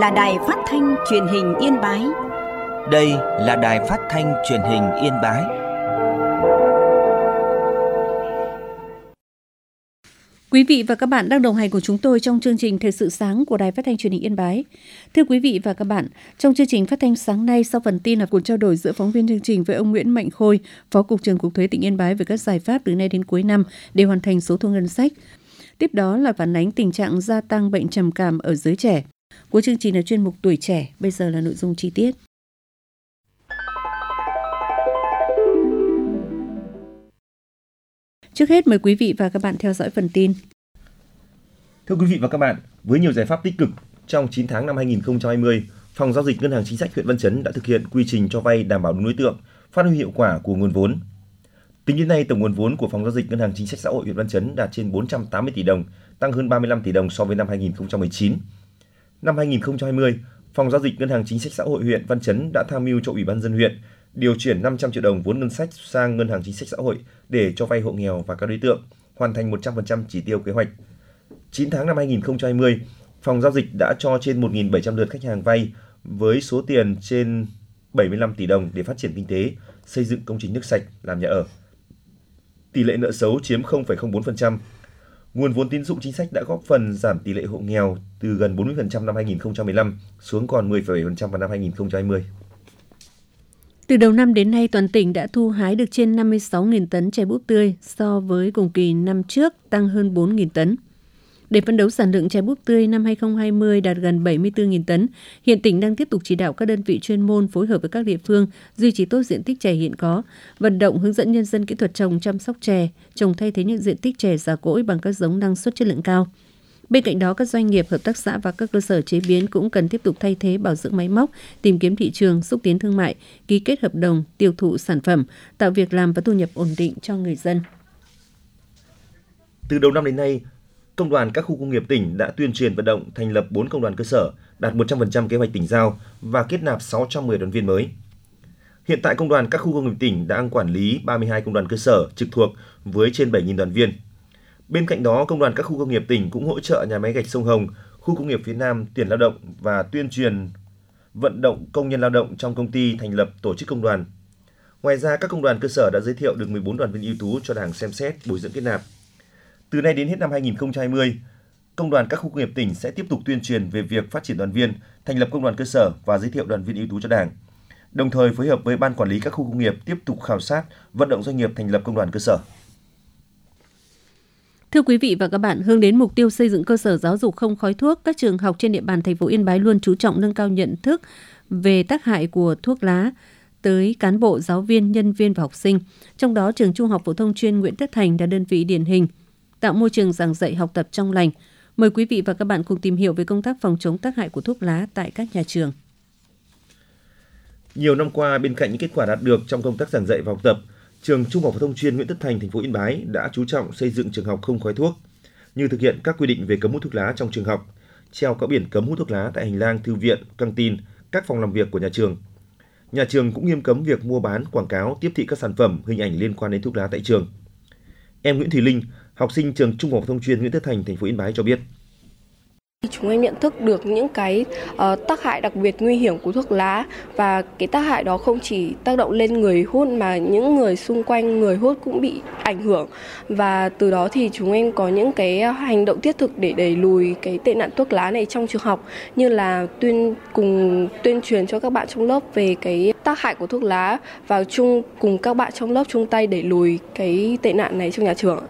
là Đài Phát thanh Truyền hình Yên Bái. Đây là Đài Phát thanh Truyền hình Yên Bái. Quý vị và các bạn đang đồng hành cùng chúng tôi trong chương trình Thời sự sáng của Đài Phát thanh Truyền hình Yên Bái. Thưa quý vị và các bạn, trong chương trình phát thanh sáng nay, sau phần tin là cuộc trao đổi giữa phóng viên chương trình với ông Nguyễn Mạnh Khôi, Phó Cục trưởng Cục Thuế tỉnh Yên Bái về các giải pháp từ nay đến cuối năm để hoàn thành số thu ngân sách. Tiếp đó là phản ánh tình trạng gia tăng bệnh trầm cảm ở giới trẻ. Cuối chương trình là chuyên mục Tuổi trẻ, bây giờ là nội dung chi tiết. Trước hết mời quý vị và các bạn theo dõi phần tin. Thưa quý vị và các bạn, với nhiều giải pháp tích cực, trong 9 tháng năm 2020, Phòng Giao dịch Ngân hàng Chính sách huyện Văn Chấn đã thực hiện quy trình cho vay đảm bảo đúng đối tượng, phát huy hiệu quả của nguồn vốn. Tính đến nay, tổng nguồn vốn của Phòng Giao dịch Ngân hàng Chính sách Xã hội huyện Văn Chấn đạt trên 480 tỷ đồng, tăng hơn 35 tỷ đồng so với năm 2019. Năm 2020, Phòng Giao dịch Ngân hàng Chính sách Xã hội huyện Văn Chấn đã tham mưu cho Ủy ban nhân dân huyện điều chuyển 500 triệu đồng vốn ngân sách sang Ngân hàng Chính sách Xã hội để cho vay hộ nghèo và các đối tượng, hoàn thành 100% chỉ tiêu kế hoạch. 9 tháng năm 2020, Phòng Giao dịch đã cho trên 1.700 lượt khách hàng vay với số tiền trên 75 tỷ đồng để phát triển kinh tế, xây dựng công trình nước sạch, làm nhà ở. Tỷ lệ nợ xấu chiếm 0,04%. Nguồn vốn tín dụng chính sách đã góp phần giảm tỷ lệ hộ nghèo từ gần 40% năm 2015 xuống còn 10,7% vào năm 2020. Từ đầu năm đến nay, toàn tỉnh đã thu hái được trên 56.000 tấn chè búp tươi, so với cùng kỳ năm trước tăng hơn 4.000 tấn. Để phấn đấu sản lượng chè búp tươi năm 2020 đạt gần 74.000 tấn, hiện tỉnh đang tiếp tục chỉ đạo các đơn vị chuyên môn phối hợp với các địa phương duy trì tốt diện tích chè hiện có, vận động hướng dẫn nhân dân kỹ thuật trồng chăm sóc chè, trồng thay thế những diện tích chè già cỗi bằng các giống năng suất chất lượng cao. Bên cạnh đó, các doanh nghiệp, hợp tác xã và các cơ sở chế biến cũng cần tiếp tục thay thế bảo dưỡng máy móc, tìm kiếm thị trường, xúc tiến thương mại, ký kết hợp đồng, tiêu thụ sản phẩm, tạo việc làm và thu nhập ổn định cho người dân. Từ đầu năm đến nay, Công đoàn các khu công nghiệp tỉnh đã tuyên truyền vận động thành lập 4 công đoàn cơ sở, đạt 100% kế hoạch tỉnh giao và kết nạp 610 đoàn viên mới. Hiện tại, Công đoàn các khu công nghiệp tỉnh đang quản lý 32 công đoàn cơ sở trực thuộc với trên 7.000 đoàn viên. Bên cạnh đó, Công đoàn các khu công nghiệp tỉnh cũng hỗ trợ nhà máy gạch Sông Hồng, khu công nghiệp phía Nam tuyển lao động và tuyên truyền vận động công nhân lao động trong công ty thành lập tổ chức công đoàn. Ngoài ra, các công đoàn cơ sở đã giới thiệu được 14 đoàn viên ưu tú cho Đảng xem xét bồi dưỡng kết nạp. Từ nay đến hết năm 2020, Công đoàn các khu công nghiệp tỉnh sẽ tiếp tục tuyên truyền về việc phát triển đoàn viên, thành lập công đoàn cơ sở và giới thiệu đoàn viên ưu tú cho Đảng. Đồng thời phối hợp với Ban Quản lý các khu công nghiệp tiếp tục khảo sát, vận động doanh nghiệp thành lập công đoàn cơ sở. Thưa quý vị và các bạn, hướng đến mục tiêu xây dựng cơ sở giáo dục không khói thuốc, các trường học trên địa bàn thành phố Yên Bái luôn chú trọng nâng cao nhận thức về tác hại của thuốc lá tới cán bộ, giáo viên, nhân viên và học sinh. Trong đó, trường Trung học phổ thông chuyên Nguyễn Tất Thành là đơn vị điển hình, tạo môi trường giảng dạy học tập trong lành. Mời quý vị và các bạn cùng tìm hiểu về công tác phòng chống tác hại của thuốc lá tại các nhà trường. Nhiều năm qua, bên cạnh những kết quả đạt được trong công tác giảng dạy và học tập, Trường Trung học phổ thông chuyên Nguyễn Tất Thành, thành phố Yên Bái đã chú trọng xây dựng trường học không khói thuốc, như thực hiện các quy định về cấm hút thuốc lá trong trường học, treo các biển cấm hút thuốc lá tại hành lang thư viện, căng tin, các phòng làm việc của nhà trường. Nhà trường cũng nghiêm cấm việc mua bán, quảng cáo, tiếp thị các sản phẩm, hình ảnh liên quan đến thuốc lá tại trường. Em Nguyễn Thùy Linh, học sinh trường Trung học phổ thông chuyên Nguyễn Tất Thành, thành phố Yên Bái cho biết. Chúng em nhận thức được những cái tác hại đặc biệt nguy hiểm của thuốc lá, và cái tác hại đó không chỉ tác động lên người hút mà những người xung quanh người hút cũng bị ảnh hưởng. Và từ đó thì chúng em có những cái hành động thiết thực để đẩy lùi cái tệ nạn thuốc lá này trong trường học, như là tuyên truyền cho các bạn trong lớp về cái tác hại của thuốc lá và cùng các bạn trong lớp chung tay đẩy lùi cái tệ nạn này trong nhà trường.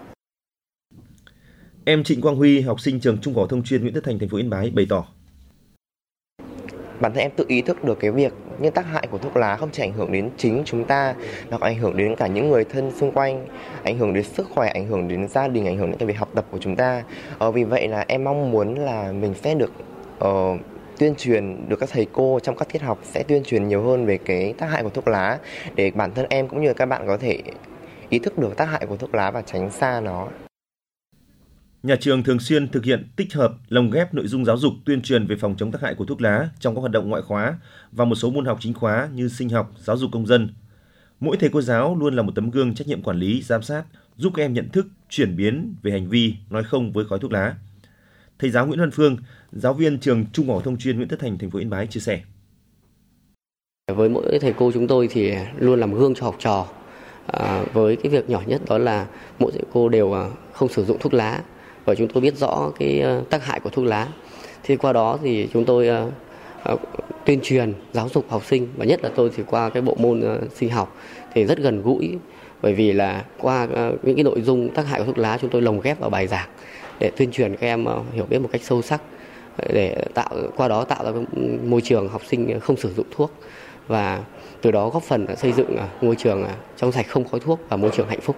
Em Trịnh Quang Huy, học sinh trường Trung học phổ thông chuyên Nguyễn Tất Thành, thành phố Yên Bái bày tỏ. Bản thân em tự ý thức được cái việc những tác hại của thuốc lá không chỉ ảnh hưởng đến chính chúng ta, mà còn ảnh hưởng đến cả những người thân xung quanh, ảnh hưởng đến sức khỏe, ảnh hưởng đến gia đình, ảnh hưởng đến cái việc học tập của chúng ta. Vì vậy là em mong muốn là mình sẽ được tuyên truyền, được các thầy cô trong các tiết học sẽ tuyên truyền nhiều hơn về cái tác hại của thuốc lá, để bản thân em cũng như các bạn có thể ý thức được tác hại của thuốc lá và tránh xa nó. Nhà trường thường xuyên thực hiện tích hợp, lồng ghép nội dung giáo dục tuyên truyền về phòng chống tác hại của thuốc lá trong các hoạt động ngoại khóa và một số môn học chính khóa như sinh học, giáo dục công dân. Mỗi thầy cô giáo luôn là một tấm gương trách nhiệm quản lý, giám sát, giúp các em nhận thức, chuyển biến về hành vi nói không với khói thuốc lá. Thầy giáo Nguyễn Văn Phương, giáo viên trường Trung học phổ thông chuyên Nguyễn Tất Thành, thành phố Yên Bái chia sẻ. Với mỗi thầy cô chúng tôi thì luôn làm gương cho học trò. Với cái việc nhỏ nhất đó là mỗi thầy cô đều không sử dụng thuốc lá, và chúng tôi biết rõ cái tác hại của thuốc lá. Thì qua đó thì chúng tôi tuyên truyền giáo dục học sinh, và nhất là tôi thì qua cái bộ môn sinh học thì rất gần gũi, bởi vì là qua những cái nội dung tác hại của thuốc lá chúng tôi lồng ghép vào bài giảng để tuyên truyền các em hiểu biết một cách sâu sắc, để qua đó tạo ra môi trường học sinh không sử dụng thuốc, và từ đó góp phần xây dựng môi trường trong sạch không khói thuốc và môi trường hạnh phúc.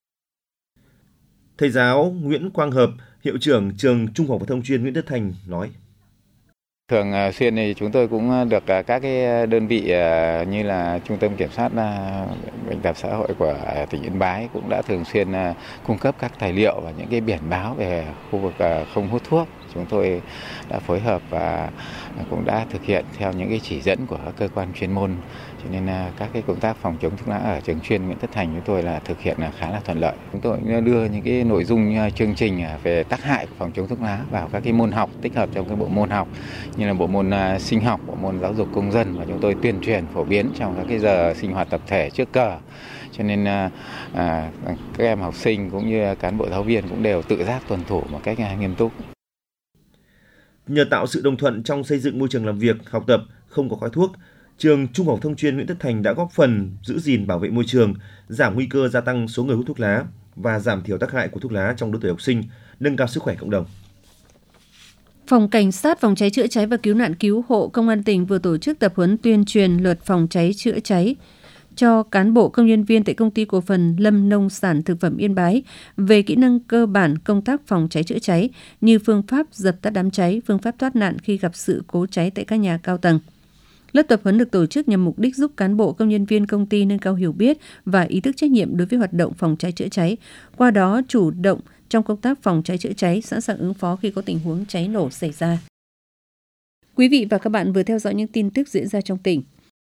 Thầy giáo Nguyễn Quang Hợp, hiệu trưởng trường Trung học phổ thông chuyên Nguyễn Tất Thành nói: Thường xuyên thì chúng tôi cũng được các cái đơn vị như là Trung tâm Kiểm soát Bệnh tật xã hội của tỉnh Yên Bái cũng đã thường xuyên cung cấp các tài liệu và những cái biển báo về khu vực không hút thuốc. Chúng tôi đã phối hợp và cũng đã thực hiện theo những cái chỉ dẫn của các cơ quan chuyên môn. Cho nên các cái công tác phòng chống thuốc lá ở trường chuyên Nguyễn Tất Thành chúng tôi là thực hiện khá là thuận lợi. Chúng tôi đưa những cái nội dung chương trình về tác hại của phòng chống thuốc lá vào các cái môn học tích hợp trong cái bộ môn học như là bộ môn sinh học, bộ môn giáo dục công dân, và chúng tôi tuyên truyền phổ biến trong các cái giờ sinh hoạt tập thể trước cờ. Cho nên các em học sinh cũng như cán bộ giáo viên cũng đều tự giác tuân thủ một cách nghiêm túc. Nhờ tạo sự đồng thuận trong xây dựng môi trường làm việc, học tập không có khói thuốc, trường Trung học phổ thông chuyên Nguyễn Tất Thành đã góp phần giữ gìn bảo vệ môi trường, giảm nguy cơ gia tăng số người hút thuốc lá và giảm thiểu tác hại của thuốc lá trong lứa tuổi học sinh, nâng cao sức khỏe cộng đồng. Phòng Cảnh sát Phòng cháy chữa cháy và Cứu nạn Cứu hộ Công an tỉnh vừa tổ chức tập huấn tuyên truyền luật phòng cháy chữa cháy cho cán bộ công nhân viên tại Công ty Cổ phần Lâm Nông sản Thực phẩm Yên Bái về kỹ năng cơ bản công tác phòng cháy chữa cháy như phương pháp dập tắt đám cháy, phương pháp thoát nạn khi gặp sự cố cháy tại các nhà cao tầng. Lớp tập huấn được tổ chức nhằm mục đích giúp cán bộ công nhân viên công ty nâng cao hiểu biết và ý thức trách nhiệm đối với hoạt động phòng cháy chữa cháy, qua đó chủ động trong công tác phòng cháy chữa cháy, sẵn sàng ứng phó khi có tình huống cháy nổ xảy ra. Quý vị và các bạn vừa theo dõi những tin tức diễn ra trong tỉnh.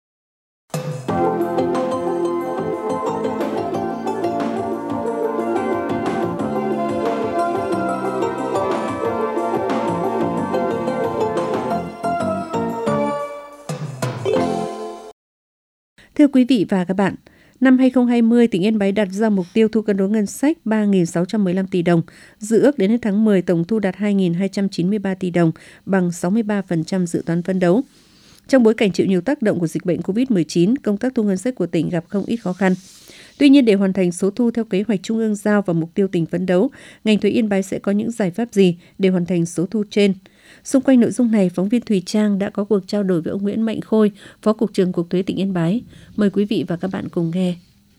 Thưa quý vị và các bạn, năm 2020, tỉnh Yên Bái đặt ra mục tiêu thu cân đối ngân sách 3.615 tỷ đồng. Dự ước đến hết tháng 10, tổng thu đạt 2.293 tỷ đồng, bằng 63% dự toán phấn đấu. Trong bối cảnh chịu nhiều tác động của dịch bệnh COVID-19, công tác thu ngân sách của tỉnh gặp không ít khó khăn. Tuy nhiên, để hoàn thành số thu theo kế hoạch Trung ương giao và mục tiêu tỉnh phấn đấu, ngành thuế Yên Bái sẽ có những giải pháp gì để hoàn thành số thu trên? Xung quanh nội dung này, phóng viên Thùy Trang đã có cuộc trao đổi với ông Nguyễn Mạnh Khôi, Phó Cục trưởng Cục Thuế tỉnh Yên Bái. Mời quý vị và các bạn cùng nghe.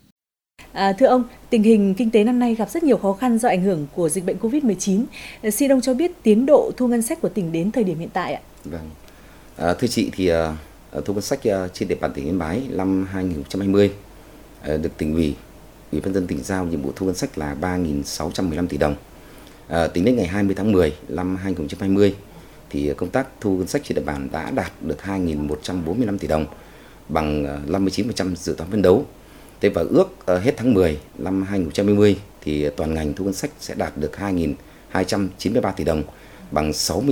Thưa ông, tình hình kinh tế năm nay gặp rất nhiều khó khăn do ảnh hưởng của dịch bệnh COVID-19. Xin ông cho biết tiến độ thu ngân sách của tỉnh đến thời điểm hiện tại ạ. Vâng. Thưa chị, thì thu ngân sách trên địa bàn tỉnh Yên Bái năm 2020 được tỉnh ủy, Ủy ban nhân dân tỉnh giao nhiệm vụ thu ngân sách là 3.615 tỷ đồng. Tính đến ngày 20 tháng 10 năm 2020 thì công tác thu ngân sách trên địa bàn đã đạt được 2.145 tỷ đồng, bằng 59% dự toán phấn đấu. Thế và ước hết tháng 10 năm 2020 thì toàn ngành thu ngân sách sẽ đạt được 2.293 tỷ đồng, bằng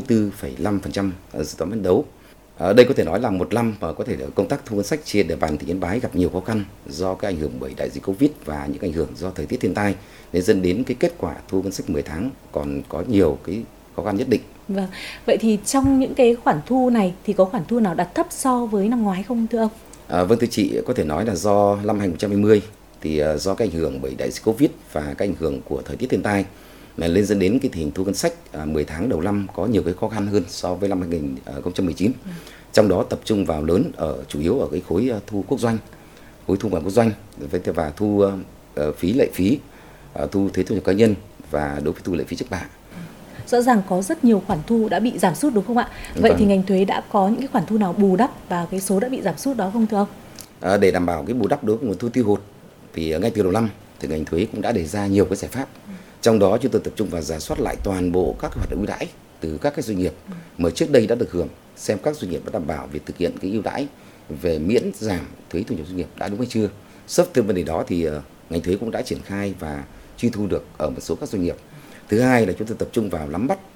64,5% dự toán phấn đấu. Đây có thể nói là một năm mà có thể công tác thu ngân sách trên địa bàn tỉnh Yên Bái gặp nhiều khó khăn do cái ảnh hưởng bởi đại dịch Covid và những ảnh hưởng do thời tiết thiên tai, nên dẫn đến cái kết quả thu ngân sách 10 tháng còn có nhiều cái khó khăn nhất định. Vâng. Vậy thì trong những cái khoản thu này thì có khoản thu nào đạt thấp so với năm ngoái không thưa ông? Vâng thưa chị, có thể nói là do năm 2020 thì do cái ảnh hưởng bởi đại dịch Covid và cái ảnh hưởng của thời tiết thiên tai mà lên dẫn đến cái tình hình thu ngân sách 10 tháng đầu năm có nhiều cái khó khăn hơn so với năm 2019. Trong đó tập trung vào lớn chủ yếu ở cái khối thu quốc doanh, khối thu ngoài quốc doanh và thu phí lệ phí, thu thuế thu nhập cá nhân và đối với thu lệ phí trước bạ. Rõ ràng có rất nhiều khoản thu đã bị giảm sút đúng không ạ? Vậy thì ngành thuế đã có những cái khoản thu nào bù đắp vào cái số đã bị giảm sút đó không thưa ông? Để đảm bảo cái bù đắp đối với nguồn thu tiêu hụt thì ngay từ đầu năm thì ngành thuế cũng đã đề ra nhiều cái giải pháp. Trong đó chúng tôi tập trung vào rà soát lại toàn bộ các hoạt động ưu đãi từ các cái doanh nghiệp mà trước đây đã được hưởng, xem các doanh nghiệp đã đảm bảo việc thực hiện cái ưu đãi về miễn giảm thuế thu nhập doanh nghiệp đã đúng hay chưa. Sắp từ vấn đề đó thì ngành thuế cũng đã triển khai và truy thu được ở một số các doanh nghiệp. Thứ hai là chúng tôi tập trung vào nắm bắt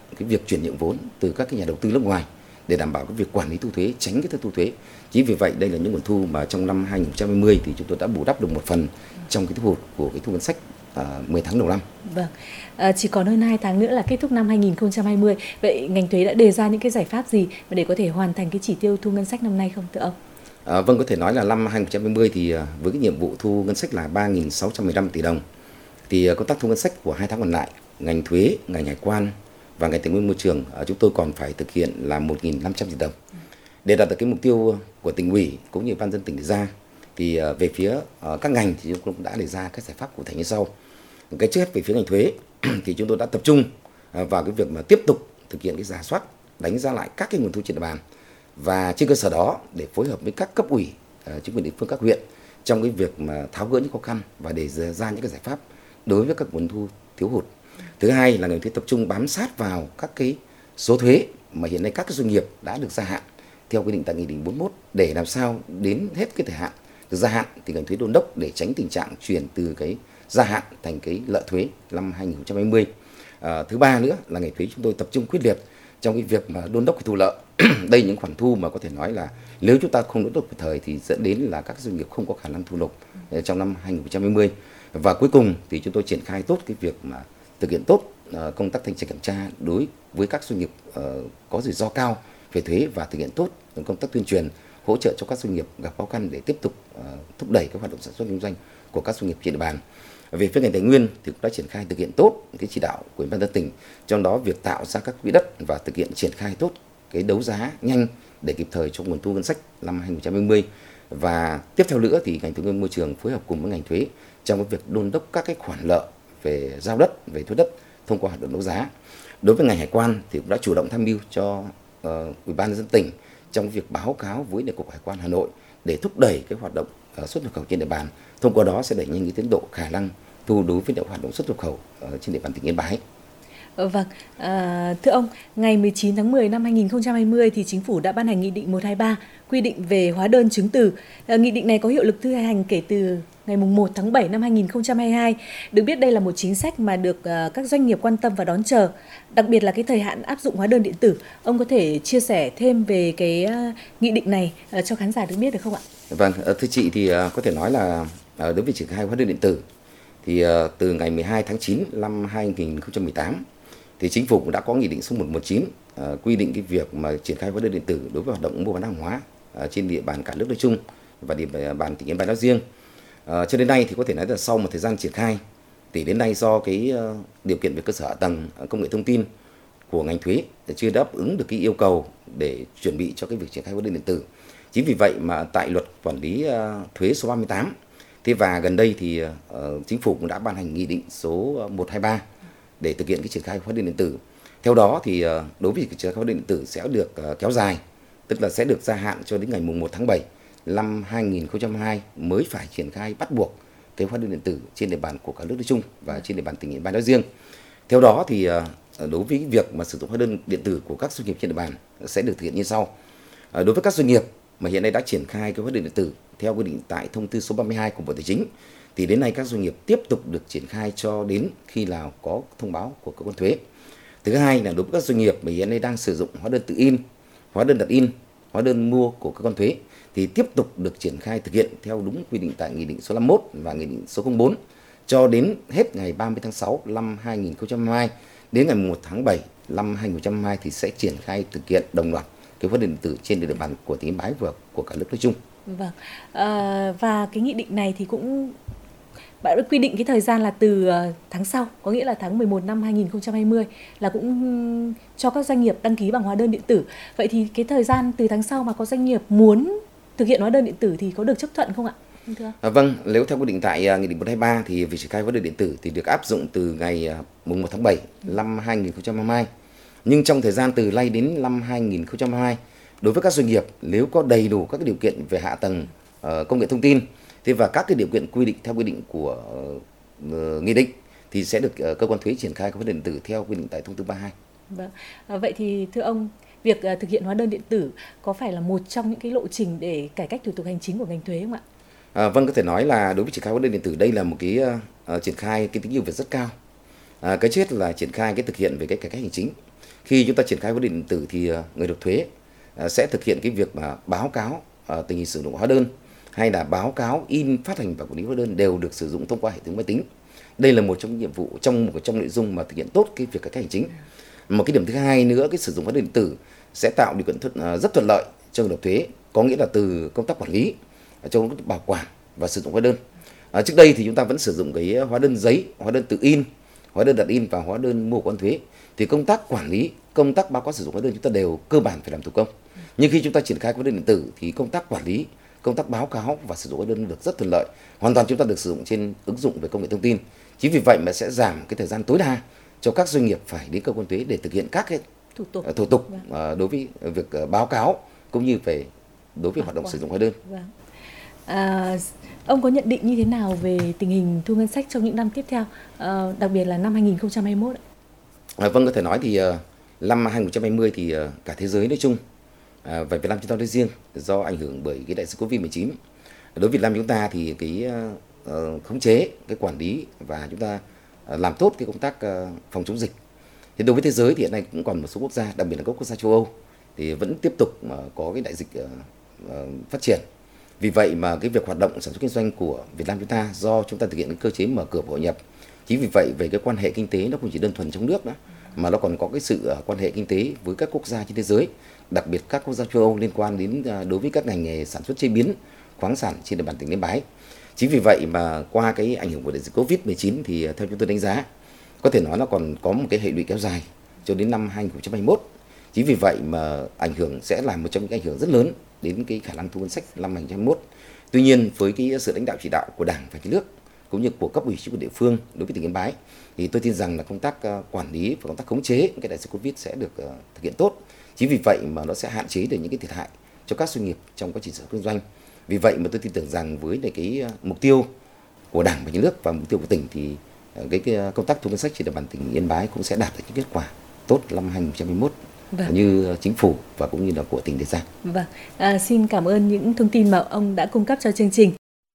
cái việc chuyển nhượng vốn từ các cái nhà đầu tư nước ngoài để đảm bảo cái việc quản lý thu thuế, tránh cái thất thu thuế. Chính vì vậy đây là những nguồn thu mà trong năm 2020 thì chúng tôi đã bù đắp được một phần trong cái thu hút của cái thu ngân sách 10 tháng đầu năm. Vâng, chỉ còn hơn 2 tháng nữa là kết thúc năm 2020. Vậy ngành thuế đã đề ra những cái giải pháp gì mà để có thể hoàn thành cái chỉ tiêu thu ngân sách năm nay không thưa ông? Vâng, có thể nói là năm 2020 thì với cái nhiệm vụ thu ngân sách là 3.615 tỷ đồng thì công tác thu ngân sách của 2 tháng còn lại, ngành thuế, ngành hải quan và ngành tài nguyên môi trường chúng tôi còn phải thực hiện là 1.500 tỷ đồng. Để đạt được cái mục tiêu của tỉnh ủy cũng như ban dân tỉnh đề ra thì về phía các ngành thì chúng tôi cũng đã đề ra các giải pháp cụ thể như sau. Cái trước hết về phía ngành thuế thì chúng tôi đã tập trung vào cái việc mà tiếp tục thực hiện cái rà soát, đánh giá lại các cái nguồn thu trên địa bàn và trên cơ sở đó để phối hợp với các cấp ủy, chính quyền địa phương, các huyện trong cái việc mà tháo gỡ những khó khăn và đề ra những cái giải pháp đối với các nguồn thu thiếu hụt. Thứ hai là ngành thuế tập trung bám sát vào các cái số thuế mà hiện nay các cái doanh nghiệp đã được gia hạn theo quy định tại Nghị định 41 để làm sao đến hết cái thời hạn được gia hạn thì ngành thuế đôn đốc để tránh tình trạng chuyển từ cái gia hạn thành cái lợi thuế năm 2020. Thứ ba nữa là ngành thuế chúng tôi tập trung quyết liệt trong cái việc mà đôn đốc cái thu lợi. Đây những khoản thu mà có thể nói là nếu chúng ta không đôn đốc kịp thời thì dẫn đến là các doanh nghiệp không có khả năng thu nộp trong năm 2020. Và cuối cùng thì chúng tôi triển khai tốt cái việc mà thực hiện tốt công tác thanh tra kiểm tra đối với các doanh nghiệp có rủi ro cao về thuế và thực hiện tốt công tác tuyên truyền hỗ trợ cho các doanh nghiệp gặp khó khăn để tiếp tục thúc đẩy các hoạt động sản xuất kinh doanh của các doanh nghiệp trên địa bàn. Về phía ngành tài nguyên thì cũng đã triển khai thực hiện tốt cái chỉ đạo của Ủy ban nhân dân tỉnh, trong đó việc tạo ra các quỹ đất và thực hiện triển khai tốt cái đấu giá nhanh để kịp thời cho nguồn thu ngân sách năm 2020. Và tiếp theo nữa thì ngành tài nguyên môi trường phối hợp cùng với ngành thuế trong cái việc đôn đốc các cái khoản nợ về giao đất, về thuế đất thông qua hoạt động đấu giá. Đối với ngành hải quan thì cũng đã chủ động tham mưu cho Ủy ban nhân dân tỉnh trong việc báo cáo với Đại cục Hải quan Hà Nội để thúc đẩy cái hoạt động xuất nhập khẩu trên địa bàn. Thông qua đó sẽ đẩy nhanh cái tiến độ khả năng thu đối với hoạt động xuất nhập khẩu trên địa bàn tỉnh Yên Bái. Vâng, thưa ông, ngày 19 tháng 10 năm 2020 thì Chính phủ đã ban hành Nghị định 123 quy định về hóa đơn chứng từ. Nghị định này có hiệu lực thi hành kể từ ngày 1 tháng 7 năm 2022. Được biết đây là một chính sách mà được các doanh nghiệp quan tâm và đón chờ, đặc biệt là cái thời hạn áp dụng hóa đơn điện tử. Ông có thể chia sẻ thêm về cái nghị định này cho khán giả được biết được không ạ? Vâng, thưa chị thì có thể nói là đối với triển khai hóa đơn điện tử thì từ ngày 12 tháng 9 năm 2018 thì Chính phủ cũng đã có Nghị định số 119 quy định cái việc mà triển khai hóa đơn điện tử đối với hoạt động mua bán hàng hóa trên địa bàn cả nước nói chung và địa bàn tỉnh Yên Bái nói riêng. Cho đến nay thì có thể nói là sau một thời gian triển khai thì đến nay do cái điều kiện về cơ sở hạ tầng công nghệ thông tin của ngành thuế chưa đáp ứng được cái yêu cầu để chuẩn bị cho cái việc triển khai hóa đơn điện tử. Chính vì vậy mà tại luật quản lý thuế số 38 thế và gần đây thì Chính phủ cũng đã ban hành Nghị định số 123 để thực hiện cái triển khai hóa đơn điện tử. Theo đó thì đối với triển khai hóa đơn điện tử sẽ được kéo dài, tức là sẽ được gia hạn cho đến ngày 1 tháng 7 năm 2022 mới phải triển khai bắt buộc cái hóa đơn điện tử trên địa bàn của cả nước nói chung và trên địa bàn tỉnh Yên Bái nói riêng. Theo đó thì đối với việc mà sử dụng hóa đơn điện tử của các doanh nghiệp trên địa bàn sẽ được thực hiện như sau. Đối với các doanh nghiệp mà hiện nay đã triển khai cái hóa đơn điện tử theo quy định tại thông tư số 32 của Bộ Tài chính thì đến nay các doanh nghiệp tiếp tục được triển khai cho đến khi nào có thông báo của cơ quan thuế. Thứ hai là đối với các doanh nghiệp mà hiện nay đang sử dụng hóa đơn tự in, hóa đơn đặt in, hóa đơn mua của cơ quan thuế thì tiếp tục được triển khai thực hiện theo đúng quy định tại Nghị định số 51 và Nghị định số 04 cho đến hết ngày 30 tháng 6 năm 2022 đến ngày 1 tháng 7 năm 2022 thì sẽ triển khai thực hiện đồng loạt cái hóa đơn điện tử trên địa bàn của tỉnh Yên Bái và của cả nước nói chung. Vâng, và cái nghị định này thì cũng bạn đã quy định cái thời gian là từ tháng sau, có nghĩa là tháng 11 năm 2020 là cũng cho các doanh nghiệp đăng ký bằng hóa đơn điện tử. Vậy thì cái thời gian từ tháng sau mà có doanh nghiệp muốn thực hiện hóa đơn điện tử thì có được chấp thuận không ạ? Vâng, nếu theo quy định tại Nghị định 123 thì việc triển khai hóa đơn điện tử thì được áp dụng từ ngày 1 tháng 7 năm 2022. Nhưng trong thời gian từ nay đến năm 2022, đối với các doanh nghiệp nếu có đầy đủ các điều kiện về hạ tầng công nghệ thông tin và các cái điều kiện quy định theo quy định của nghị định thì sẽ được cơ quan thuế triển khai hóa đơn điện tử theo quy định tại thông tư 32. Vâng. Vậy thì thưa ông, việc thực hiện hóa đơn điện tử có phải là một trong những cái lộ trình để cải cách thủ tục hành chính của ngành thuế không ạ? Vâng, có thể nói là đối với triển khai hóa đơn điện tử đây là một cái triển khai cái tính ưu việt rất cao. Cái trước là triển khai cái thực hiện về cái cải cách hành chính. Khi chúng ta triển khai hóa đơn điện tử thì người nộp thuế sẽ thực hiện cái việc mà báo cáo tình hình sử dụng hóa đơn hay là báo cáo in, phát hành và quản lý hóa đơn đều được sử dụng thông qua hệ thống máy tính. Đây là một trong những nhiệm vụ trong nội dung mà thực hiện tốt cái việc cải cách hành chính. Một cái điểm thứ hai nữa, cái sử dụng hóa đơn điện tử sẽ tạo điều kiện rất thuận lợi cho người nộp thuế, có nghĩa là từ công tác quản lý cho công tác bảo quản và sử dụng hóa đơn. Trước đây thì chúng ta vẫn sử dụng cái hóa đơn giấy, hóa đơn tự in, hóa đơn đặt in và hóa đơn mua của quan thuế. Thì công tác quản lý, công tác báo cáo sử dụng hóa đơn chúng ta đều cơ bản phải làm thủ công. Nhưng khi chúng ta triển khai hóa đơn điện tử thì công tác quản lý, công tác báo cáo và sử dụng hóa đơn được rất thuận lợi. Hoàn toàn chúng ta được sử dụng trên ứng dụng về công nghệ thông tin. Chính vì vậy mà sẽ giảm cái thời gian tối đa cho các doanh nghiệp phải đến cơ quan thuế để thực hiện các cái thủ tục đối với việc báo cáo cũng như đối với hoạt động sử dụng hóa đơn. Ông có nhận định như thế nào về tình hình thu ngân sách trong những năm tiếp theo, đặc biệt là năm 2021 ạ? Vâng, có thể nói thì năm 2020 thì cả thế giới nói chung và Việt Nam chúng ta nói riêng do ảnh hưởng bởi cái đại dịch Covid-19. Đối với Việt Nam chúng ta thì cái khống chế, cái quản lý và chúng ta làm tốt cái công tác phòng chống dịch. Thì đối với thế giới thì hiện nay cũng còn một số quốc gia, đặc biệt là các quốc gia châu Âu thì vẫn tiếp tục có cái đại dịch phát triển. Vì vậy mà cái việc hoạt động sản xuất kinh doanh của Việt Nam chúng ta do chúng ta thực hiện cái cơ chế mở cửa và hội nhập. Chính vì vậy về cái quan hệ kinh tế nó không chỉ đơn thuần trong nước nữa mà nó còn có cái sự quan hệ kinh tế với các quốc gia trên thế giới, đặc biệt các quốc gia châu Âu liên quan đến đối với các ngành nghề sản xuất chế biến khoáng sản trên địa bàn tỉnh Yên Bái. Chính vì vậy mà qua cái ảnh hưởng của đại dịch Covid-19 thì theo chúng tôi đánh giá có thể nói nó còn có một cái hệ lụy kéo dài cho đến năm 2021. Chính vì vậy mà ảnh hưởng sẽ là một trong những ảnh hưởng rất lớn đến cái khả năng thu ngân sách năm 2021. Tuy nhiên với cái sự lãnh đạo chỉ đạo của Đảng và Nhà nước cũng như của cấp ủy chính quyền địa phương đối với tỉnh Yên Bái thì tôi tin rằng là công tác quản lý và công tác khống chế cái đại dịch Covid sẽ được thực hiện tốt. Chính vì vậy mà nó sẽ hạn chế được những cái thiệt hại cho các doanh nghiệp trong quá trình sản xuất kinh doanh. Vì vậy mà tôi tin tưởng rằng với cái mục tiêu của Đảng và Nhà nước và mục tiêu của tỉnh thì cái công tác thu ngân sách trên địa bàn tỉnh Yên Bái cũng sẽ đạt được những kết quả tốt năm 2021. Như chính phủ và cũng như là của tỉnh đề ra. Xin cảm ơn những thông tin mà ông đã cung cấp cho chương trình.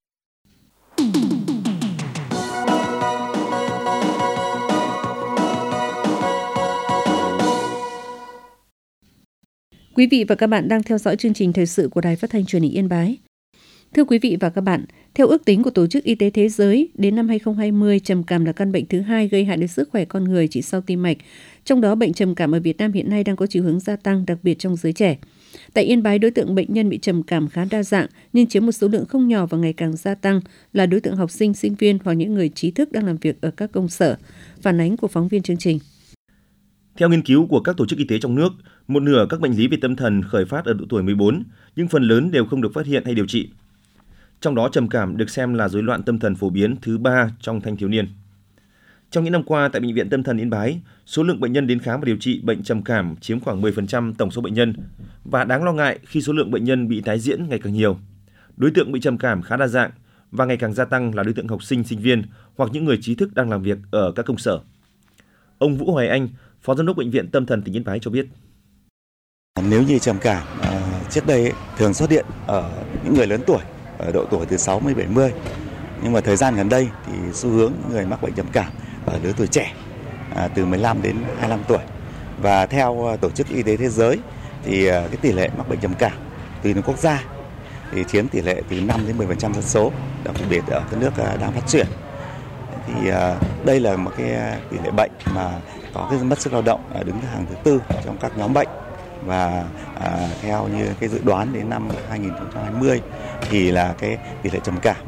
Quý vị và các bạn đang theo dõi chương trình thời sự của Đài Phát thanh Truyền hình Yên Bái. Thưa quý vị và các bạn, theo ước tính của Tổ chức Y tế Thế giới, đến năm 2020, trầm cảm là căn bệnh thứ hai gây hại đến sức khỏe con người chỉ sau tim mạch. Trong đó, bệnh trầm cảm ở Việt Nam hiện nay đang có chiều hướng gia tăng, đặc biệt trong giới trẻ. Tại Yên Bái, đối tượng bệnh nhân bị trầm cảm khá đa dạng, nhưng chiếm một số lượng không nhỏ và ngày càng gia tăng là đối tượng học sinh, sinh viên hoặc những người trí thức đang làm việc ở các công sở. Phản ánh của phóng viên chương trình. Theo nghiên cứu của các tổ chức y tế trong nước, một nửa các bệnh lý về tâm thần khởi phát ở độ tuổi 14, nhưng phần lớn đều không được phát hiện hay điều trị. Trong đó, trầm cảm được xem là rối loạn tâm thần phổ biến thứ 3 trong thanh thiếu niên. Trong những năm qua, tại Bệnh viện Tâm thần Yên Bái, số lượng bệnh nhân đến khám và điều trị bệnh trầm cảm chiếm khoảng 10% tổng số bệnh nhân. Và đáng lo ngại khi số lượng bệnh nhân bị tái diễn ngày càng nhiều. Đối tượng bị trầm cảm khá đa dạng và ngày càng gia tăng là đối tượng học sinh, sinh viên hoặc những người trí thức đang làm việc ở các công sở. Ông Vũ Hoài Anh, Phó Giám đốc Bệnh viện Tâm thần tỉnh Yên Bái cho biết. Nếu như trầm cảm trước đây thường xuất hiện ở những người lớn tuổi, ở độ tuổi từ 60 đến 70. Nhưng mà thời gian gần đây thì xu hướng người mắc bệnh trầm cảm ở lứa tuổi trẻ từ 15 đến 25 tuổi. Và theo Tổ chức Y tế Thế giới thì cái tỷ lệ mắc bệnh trầm cảm tùy từng quốc gia thì chiếm tỷ lệ từ 5 đến 10% dân số, đặc biệt ở các nước đang phát triển. Thì đây là một cái tỷ lệ bệnh mà có cái mất sức lao động đứng hàng thứ tư trong các nhóm bệnh. Và theo như cái dự đoán đến năm 2020 thì là cái tỷ lệ trầm cảm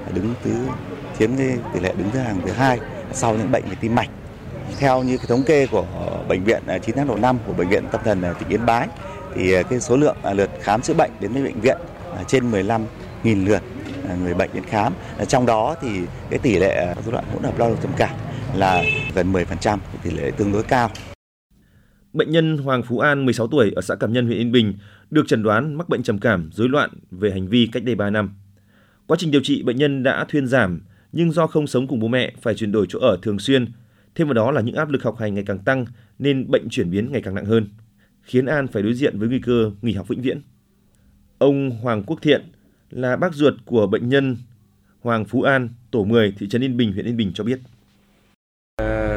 chiếm cái tỷ lệ đứng thứ hàng thứ hai sau những bệnh về tim mạch. Theo như cái thống kê của bệnh viện 9 tháng đầu năm của Bệnh viện Tâm thần tỉnh Yên Bái thì cái số lượng lượt khám chữa bệnh đến với bệnh viện trên 15.000 lượt người bệnh đến khám. Trong đó thì cái tỷ lệ rối loạn hỗn hợp lao động trầm cảm là gần 10%, tỷ lệ tương đối cao. Bệnh nhân Hoàng Phú An, 16 tuổi, ở xã Cẩm Nhân, huyện Yên Bình, được chẩn đoán mắc bệnh trầm cảm, rối loạn về hành vi cách đây 3 năm. Quá trình điều trị, bệnh nhân đã thuyên giảm, nhưng do không sống cùng bố mẹ, phải chuyển đổi chỗ ở thường xuyên. Thêm vào đó là những áp lực học hành ngày càng tăng, nên bệnh chuyển biến ngày càng nặng hơn, khiến An phải đối diện với nguy cơ nghỉ học vĩnh viễn. Ông Hoàng Quốc Thiện là bác ruột của bệnh nhân Hoàng Phú An, tổ 10, thị trấn Yên Bình, huyện Yên Bình cho biết.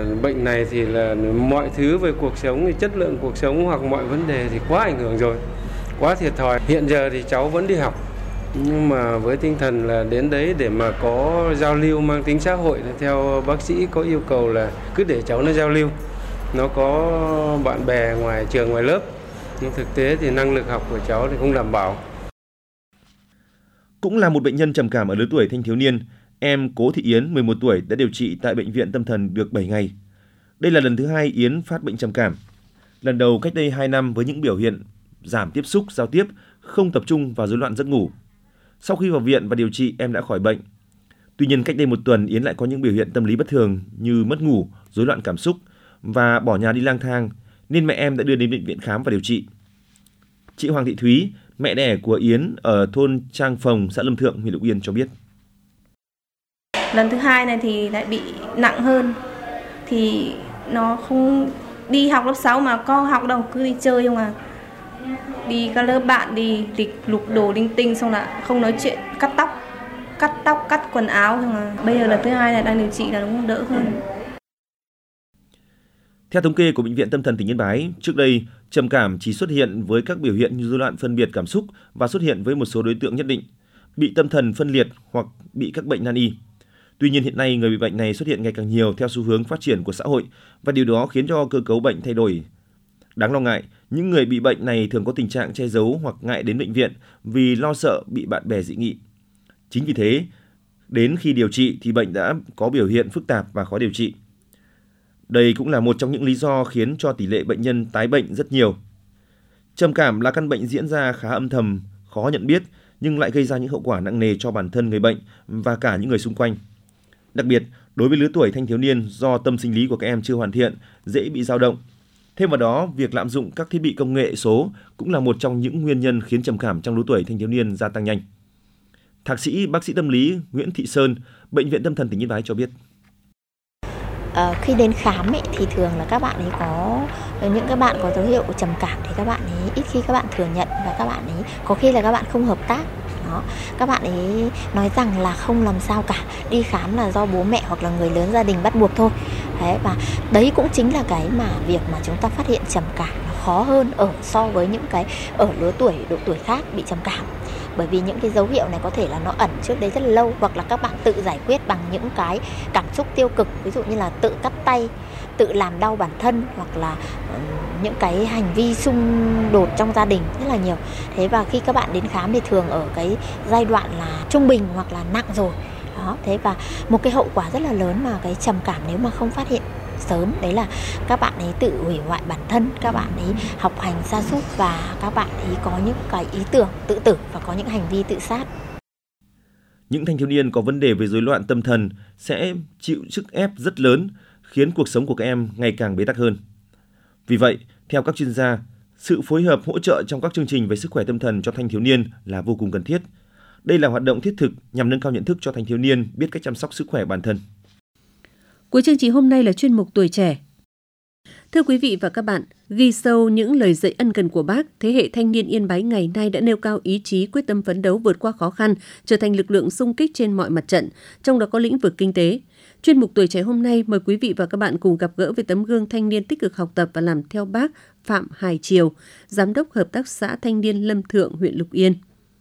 bệnh này thì là mọi thứ về cuộc sống, thì chất lượng cuộc sống hoặc mọi vấn đề thì quá ảnh hưởng rồi, quá thiệt thòi. Hiện giờ thì cháu vẫn đi học, nhưng mà với tinh thần là đến đấy để mà có giao lưu mang tính xã hội, theo bác sĩ có yêu cầu là cứ để cháu nó giao lưu, nó có bạn bè ngoài trường ngoài lớp, nhưng thực tế thì năng lực học của cháu thì không đảm bảo. Cũng là một bệnh nhân trầm cảm ở lứa tuổi thanh thiếu niên, em Cố Thị Yến, 11 tuổi, đã điều trị tại bệnh viện tâm thần được 7 ngày. Đây là lần thứ 2 Yến phát bệnh trầm cảm. Lần đầu cách đây 2 năm với những biểu hiện giảm tiếp xúc, giao tiếp, không tập trung và rối loạn giấc ngủ. Sau khi vào viện và điều trị, em đã khỏi bệnh. Tuy nhiên, cách đây 1 tuần, Yến lại có những biểu hiện tâm lý bất thường như mất ngủ, rối loạn cảm xúc và bỏ nhà đi lang thang, nên mẹ em đã đưa đến bệnh viện khám và điều trị. Chị Hoàng Thị Thúy, mẹ đẻ của Yến ở thôn Trang Phòng, xã Lâm Thượng, huyện Lục Yên cho biết. Lần thứ 2 này thì lại bị nặng hơn. Thì nó không đi học lớp 6 mà có học đâu, cứ đi chơi không à. Đi các lớp bạn đi lục đồ linh tinh, xong là không nói chuyện, cắt tóc, cắt quần áo. Xong là bây giờ lần thứ 2 này đang điều trị là nó cũng đỡ hơn. Theo thống kê của Bệnh viện Tâm thần tỉnh Yên Bái, trước đây, trầm cảm chỉ xuất hiện với các biểu hiện như rối loạn phân biệt cảm xúc và xuất hiện với một số đối tượng nhất định, bị tâm thần phân liệt hoặc bị các bệnh nan y. Tuy nhiên hiện nay người bị bệnh này xuất hiện ngày càng nhiều theo xu hướng phát triển của xã hội và điều đó khiến cho cơ cấu bệnh thay đổi. Đáng lo ngại, những người bị bệnh này thường có tình trạng che giấu hoặc ngại đến bệnh viện vì lo sợ bị bạn bè dị nghị. Chính vì thế, đến khi điều trị thì bệnh đã có biểu hiện phức tạp và khó điều trị. Đây cũng là một trong những lý do khiến cho tỷ lệ bệnh nhân tái bệnh rất nhiều. Trầm cảm là căn bệnh diễn ra khá âm thầm, khó nhận biết nhưng lại gây ra những hậu quả nặng nề cho bản thân người bệnh và cả những người xung quanh. Đặc biệt, đối với lứa tuổi thanh thiếu niên do tâm sinh lý của các em chưa hoàn thiện, dễ bị dao động. Thêm vào đó, việc lạm dụng các thiết bị công nghệ số cũng là một trong những nguyên nhân khiến trầm cảm trong lứa tuổi thanh thiếu niên gia tăng nhanh. Thạc sĩ bác sĩ tâm lý Nguyễn Thị Sơn, Bệnh viện Tâm thần tỉnh Yên Bái cho biết. Khi đến khám thì thường là các bạn ấy có những các bạn có dấu hiệu trầm cảm thì các bạn ấy ít khi các bạn thừa nhận và các bạn ấy có khi là các bạn không hợp tác. Đó. Các bạn ấy nói rằng là không làm sao cả, đi khám là do bố mẹ hoặc là người lớn gia đình bắt buộc thôi. Đấy, và đấy cũng chính là cái mà việc mà chúng ta phát hiện trầm cảm nó khó hơn so với những cái ở độ tuổi khác bị trầm cảm. Bởi vì những cái dấu hiệu này có thể là nó ẩn trước đấy rất là lâu, hoặc là các bạn tự giải quyết bằng những cái cảm xúc tiêu cực, ví dụ như là tự cắt tay, tự làm đau bản thân, hoặc là những cái hành vi xung đột trong gia đình rất là nhiều. Thế và khi các bạn đến khám thì thường ở cái giai đoạn là trung bình hoặc là nặng rồi. Đó, thế và một cái hậu quả rất là lớn mà cái trầm cảm nếu mà không phát hiện sớm, đấy là các bạn ấy tự hủy hoại bản thân, các bạn ấy học hành sa sút và các bạn ấy có những cái ý tưởng tự tử và có những hành vi tự sát. Những thanh thiếu niên có vấn đề về rối loạn tâm thần sẽ chịu sức ép rất lớn, khiến cuộc sống của các em ngày càng bế tắc hơn. Vì vậy, theo các chuyên gia, sự phối hợp hỗ trợ trong các chương trình về sức khỏe tâm thần cho thanh thiếu niên là vô cùng cần thiết. Đây là hoạt động thiết thực nhằm nâng cao nhận thức cho thanh thiếu niên biết cách chăm sóc sức khỏe bản thân. Cuối chương trình hôm nay là chuyên mục Tuổi trẻ. Thưa quý vị và các bạn, ghi sâu những lời dạy ân cần của Bác, thế hệ thanh niên Yên Bái ngày nay đã nêu cao ý chí quyết tâm phấn đấu vượt qua khó khăn, trở thành lực lượng xung kích trên mọi mặt trận, trong đó có lĩnh vực kinh tế. Chuyên mục Tuổi trẻ hôm nay mời quý vị và các bạn cùng gặp gỡ với tấm gương thanh niên tích cực học tập và làm theo Bác Phạm Hải Triều, Giám đốc Hợp tác xã Thanh niên Lâm Thượng, huyện Lục Yên.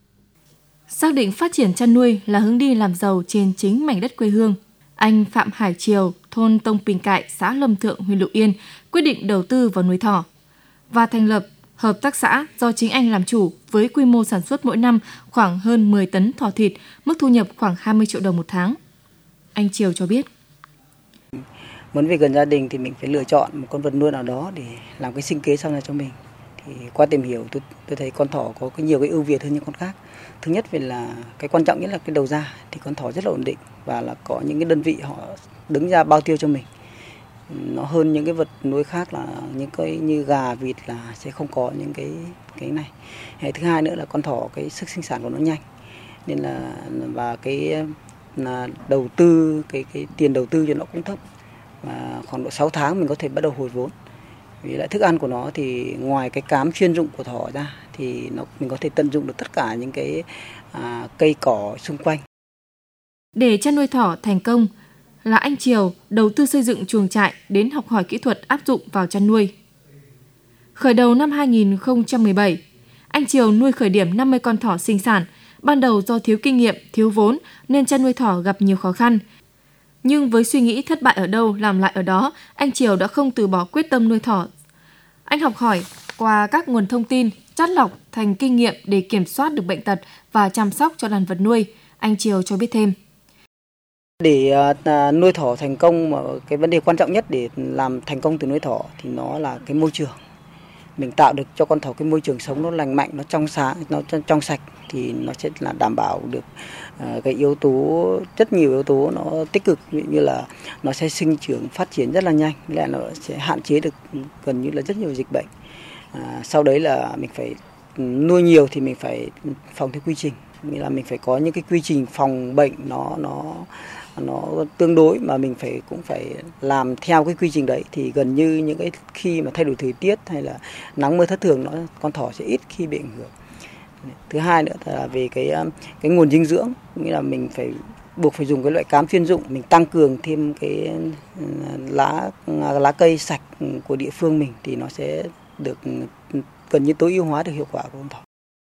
Xác định phát triển chăn nuôi là hướng đi làm giàu trên chính mảnh đất quê hương, anh Phạm Hải Triều, thôn Tông Bình Cại, xã Lâm Thượng, huyện Lục Yên quyết định đầu tư vào nuôi thỏ và thành lập hợp tác xã do chính anh làm chủ với quy mô sản xuất mỗi năm khoảng hơn 10 tấn thỏ thịt, mức thu nhập khoảng 20 triệu đồng một tháng. Anh Triều cho biết. Muốn về gần gia đình thì mình phải lựa chọn một con vật nuôi nào đó để làm cái sinh kế sau này cho mình. Thì qua tìm hiểu tôi thấy con thỏ có nhiều cái ưu việt hơn những con khác. Thứ nhất là cái quan trọng nhất là cái đầu ra thì con thỏ rất là ổn định và là có những cái đơn vị họ đứng ra bao tiêu cho mình. Nó hơn những cái vật nuôi khác là những cái như gà, vịt là sẽ không có những cái này. Thứ hai nữa là con thỏ cái sức sinh sản của nó nhanh. Nên là và cái là đầu tư cái tiền đầu tư cho nó cũng thấp. Và khoảng độ 6 tháng mình có thể bắt đầu hồi vốn. Vì lại thức ăn của nó thì ngoài cái cám chuyên dụng của thỏ ra thì mình có thể tận dụng được tất cả những cái cây cỏ xung quanh. Để chăn nuôi thỏ thành công, là anh Triều đầu tư xây dựng chuồng trại đến học hỏi kỹ thuật áp dụng vào chăn nuôi. Khởi đầu năm 2017, anh Triều nuôi khởi điểm 50 con thỏ sinh sản. Ban đầu do thiếu kinh nghiệm, thiếu vốn nên chăn nuôi thỏ gặp nhiều khó khăn. Nhưng với suy nghĩ thất bại ở đâu làm lại ở đó, anh Triều đã không từ bỏ quyết tâm nuôi thỏ. Anh học hỏi qua các nguồn thông tin, chắt lọc thành kinh nghiệm để kiểm soát được bệnh tật và chăm sóc cho đàn vật nuôi. Anh Triều cho biết thêm. Để nuôi thỏ thành công, cái vấn đề quan trọng nhất để làm thành công từ nuôi thỏ thì nó là cái môi trường. Mình tạo được cho con thỏ cái môi trường sống nó lành mạnh, nó trong sáng, nó trong sạch thì nó sẽ là đảm bảo được cái yếu tố, rất nhiều yếu tố nó tích cực, ví dụ như là nó sẽ sinh trưởng phát triển rất là nhanh, lại nó sẽ hạn chế được gần như là rất nhiều dịch bệnh. Sau đấy là mình phải nuôi nhiều thì mình phải phòng theo quy trình, nghĩa là mình phải có những cái quy trình phòng bệnh nó tương đối, mà mình cũng phải làm theo cái quy trình đấy thì gần như những cái khi mà thay đổi thời tiết hay là nắng mưa thất thường con thỏ sẽ ít khi bị ảnh hưởng. Thứ hai nữa là về cái nguồn dinh dưỡng, nghĩa là mình buộc phải dùng cái loại cám chuyên dụng, mình tăng cường thêm cái lá cây sạch của địa phương mình thì nó sẽ được gần như tối ưu hóa được hiệu quả của con thỏ.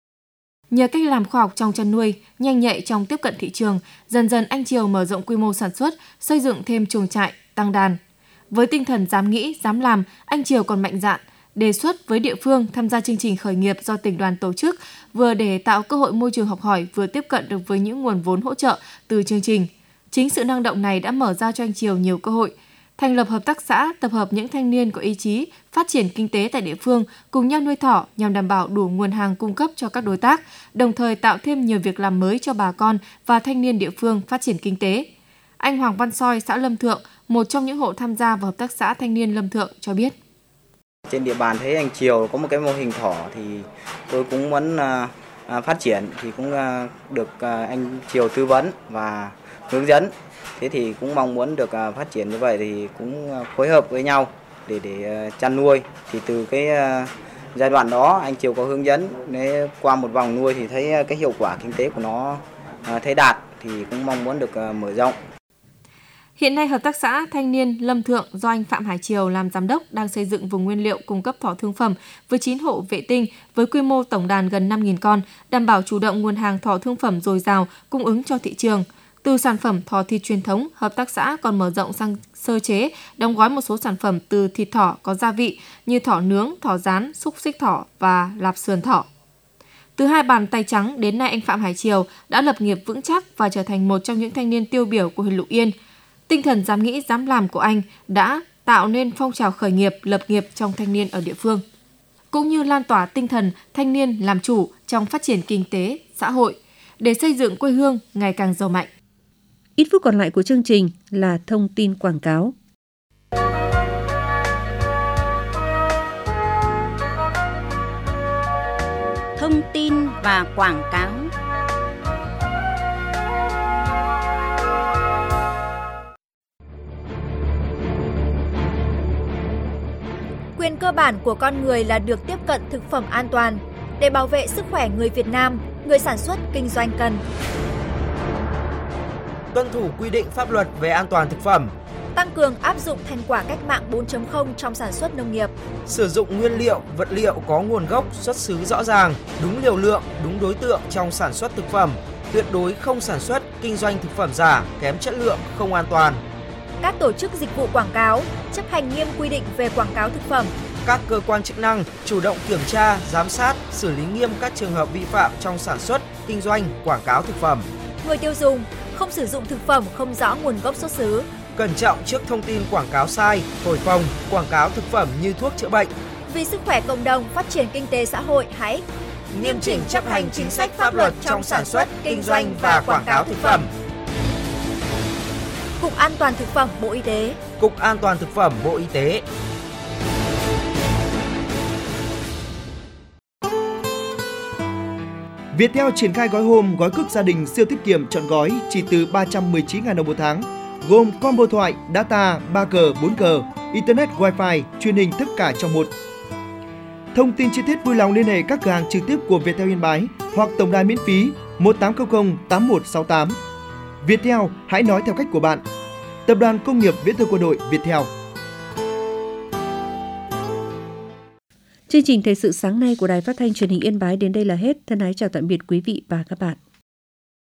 Nhờ cách làm khoa học trong chăn nuôi, nhanh nhạy trong tiếp cận thị trường, dần dần anh Triều mở rộng quy mô sản xuất, xây dựng thêm chuồng trại, tăng đàn. Với tinh thần dám nghĩ, dám làm, anh Triều còn mạnh dạn đề xuất với địa phương tham gia chương trình khởi nghiệp do tỉnh đoàn tổ chức, vừa để tạo cơ hội môi trường học hỏi, vừa tiếp cận được với những nguồn vốn hỗ trợ từ chương trình. Chính sự năng động này đã mở ra cho anh Triều nhiều cơ hội. Thành lập hợp tác xã, tập hợp những thanh niên có ý chí, phát triển kinh tế tại địa phương, cùng nhau nuôi thỏ nhằm đảm bảo đủ nguồn hàng cung cấp cho các đối tác, đồng thời tạo thêm nhiều việc làm mới cho bà con và thanh niên địa phương phát triển kinh tế. Anh Hoàng Văn Soi, xã Lâm Thượng, một trong những hộ tham gia vào hợp tác xã thanh niên Lâm Thượng cho biết. Trên địa bàn thấy anh Triều có một cái mô hình thỏ thì tôi cũng muốn phát triển, thì cũng được anh Triều tư vấn và hướng dẫn. Thế thì cũng mong muốn được phát triển như vậy thì cũng phối hợp với nhau để chăn nuôi. Thì từ cái giai đoạn đó anh Triều có hướng dẫn, qua một vòng nuôi thì thấy cái hiệu quả kinh tế của nó thấy đạt, thì cũng mong muốn được mở rộng. Hiện nay, Hợp tác xã Thanh niên Lâm Thượng do anh Phạm Hải Triều làm giám đốc đang xây dựng vùng nguyên liệu cung cấp thỏ thương phẩm với 9 hộ vệ tinh với quy mô tổng đàn gần 5.000 con, đảm bảo chủ động nguồn hàng thỏ thương phẩm dồi dào cung ứng cho thị trường. Từ sản phẩm thỏ thịt truyền thống, hợp tác xã còn mở rộng sang sơ chế, đóng gói một số sản phẩm từ thịt thỏ có gia vị như thỏ nướng, thỏ rán, xúc xích thỏ và lạp sườn thỏ. Từ hai bàn tay trắng đến nay, anh Phạm Hải Triều đã lập nghiệp vững chắc và trở thành một trong những thanh niên tiêu biểu của huyện Lục Yên. Tinh thần dám nghĩ, dám làm của anh đã tạo nên phong trào khởi nghiệp, lập nghiệp trong thanh niên ở địa phương, cũng như lan tỏa tinh thần thanh niên làm chủ trong phát triển kinh tế, xã hội để xây dựng quê hương ngày càng giàu mạnh. Ít phút còn lại của chương trình là thông tin quảng cáo. Thông tin và quảng cáo. Quyền cơ bản của con người là được tiếp cận thực phẩm an toàn. Để bảo vệ sức khỏe người Việt Nam, người sản xuất kinh doanh cần tuân thủ quy định pháp luật về an toàn thực phẩm, tăng cường áp dụng thành quả cách mạng 4.0 trong sản xuất nông nghiệp, sử dụng nguyên liệu, vật liệu có nguồn gốc, xuất xứ rõ ràng, đúng liều lượng, đúng đối tượng trong sản xuất thực phẩm, tuyệt đối không sản xuất, kinh doanh thực phẩm giả, kém chất lượng, không an toàn. Các tổ chức dịch vụ quảng cáo chấp hành nghiêm quy định về quảng cáo thực phẩm. Các cơ quan chức năng chủ động kiểm tra, giám sát, xử lý nghiêm các trường hợp vi phạm trong sản xuất, kinh doanh, quảng cáo thực phẩm. Người tiêu dùng không sử dụng thực phẩm không rõ nguồn gốc xuất xứ. Cẩn trọng trước thông tin quảng cáo sai, thổi phồng, quảng cáo thực phẩm như thuốc chữa bệnh. Vì sức khỏe cộng đồng, phát triển kinh tế xã hội, hãy nghiêm chỉnh chấp hành chính sách pháp luật trong sản xuất, kinh doanh và quảng cáo thực phẩm. Cục An toàn thực phẩm Bộ Y tế. Cục An toàn thực phẩm Bộ Y tế. Viettel triển khai gói home, gói cước gia đình siêu tiết kiệm trọn gói chỉ từ 319.000 đồng một tháng, gồm combo thoại, data 3G, 4G, internet, wifi, truyền hình tất cả trong một. Thông tin chi tiết vui lòng liên hệ các cửa hàng trực tiếp của Viettel Yên Bái hoặc tổng đài miễn phí 1800 8168. Viettel, hãy nói theo cách của bạn. Tập đoàn Công nghiệp Viễn thông Quân đội Viettel. Chương trình thời sự sáng nay của Đài Phát thanh Truyền hình Yên Bái đến đây là hết. Thân ái chào tạm biệt quý vị và các bạn.